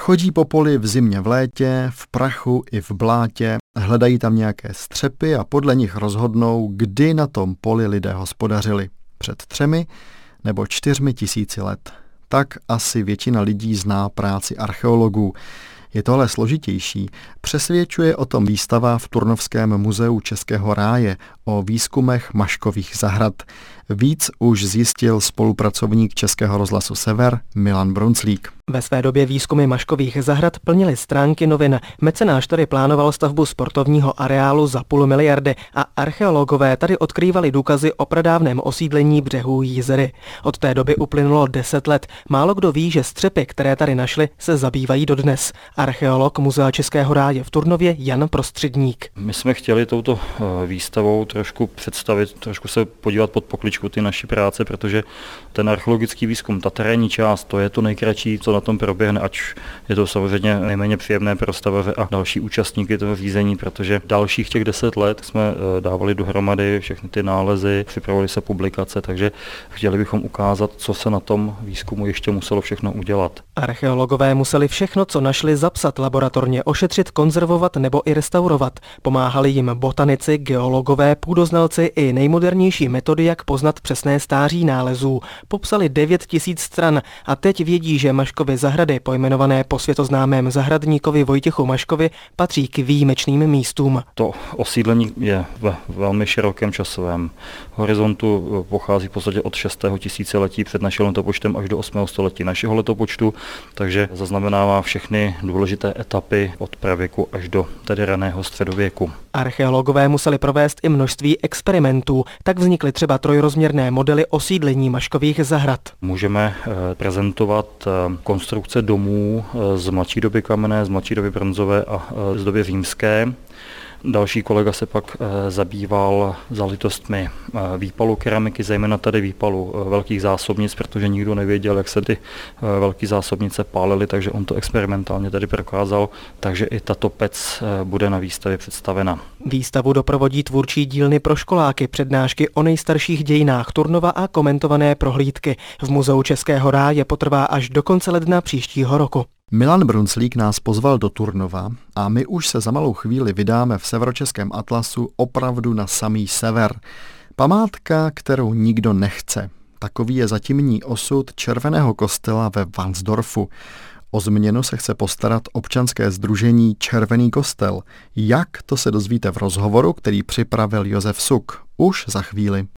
Chodí po poli v zimě, v létě, v prachu i v blátě, hledají tam nějaké střepy a podle nich rozhodnou, kdy na tom poli lidé hospodařili. Před 3 nebo 4 tisíci let. Tak asi většina lidí zná práci archeologů. Je to ale složitější. Přesvědčuje o tom výstava v Turnovském muzeu Českého ráje o výzkumech Maškových zahrad. Víc už zjistil spolupracovník Českého rozhlasu Sever Milan Brunclík. Ve své době výzkumy Maškových zahrad plnily stránky novin. Mecenáš tady plánoval stavbu sportovního areálu za 500 000 a archeologové tady odkrývali důkazy o pradávném osídlení břehů Jízery. Od té doby uplynulo 10 let. Málo kdo ví, že střepy, které tady našli, se zabývají dodnes. Archeolog Muzea Českého ráje v Turnově Jan Prostředník. My jsme chtěli touto výstavou trošku představit, trošku se podívat pod pokličku ty naší práce, protože ten archeologický výzkum, ta terénní část, to je to nejkratší, co na tom proběhne, ač je to samozřejmě nejméně příjemné pro stavaře a další účastníky toho řízení, protože dalších těch 10 let jsme dávali dohromady všechny ty nálezy, připravovali se publikace, takže chtěli bychom ukázat, co se na tom výzkumu ještě muselo všechno udělat. Archeologové museli všechno, co našli, zapsat laboratorně, ošetřit, konzervovat nebo i restaurovat. Pomáhali jim botanici, geologové, půdoznalci i nejmodernější metody, jak poznat přesné stáří nálezů. Popsali 9 000 stran a teď vědí, že Maškovy zahrady, pojmenované po světoznámém zahradníkovi Vojtěchu Maškovi, patří k výjimečným místům. To osídlení je ve velmi širokém časovém horizontu, pochází v podstatě od 6. tisíciletí před naším letopočtem až do 8. století našeho letopočtu, takže zaznamenává všechny důležité etapy od pravěku až do tedy raného středověku. Archeologové museli provést i množství experimentů, tak vznikly třeba trojrozměrné modely osídlení Maškových zahrad. Můžeme prezentovat konstrukce domů z mladší doby kamenné, z mladší doby bronzové a z doby římské. Další kolega se pak zabýval záležitostmi výpalu keramiky, zejména tady výpalu velkých zásobnic, protože nikdo nevěděl, jak se ty velké zásobnice pálily, takže on to experimentálně tady prokázal, takže i tato pec bude na výstavě představena. Výstavu doprovodí tvůrčí dílny pro školáky, přednášky o nejstarších dějinách Turnova a komentované prohlídky. V Muzeu Českého ráje potrvá až do konce ledna příštího roku. Milan Brunclík nás pozval do Turnova a my už se za malou chvíli vydáme v severočeském atlasu opravdu na samý sever. Památka, kterou nikdo nechce. Takový je zatímní osud Červeného kostela ve Varnsdorfu. O změnu se chce postarat občanské sdružení Červený kostel. Jak, to se dozvíte v rozhovoru, který připravil Josef Suk. Už za chvíli.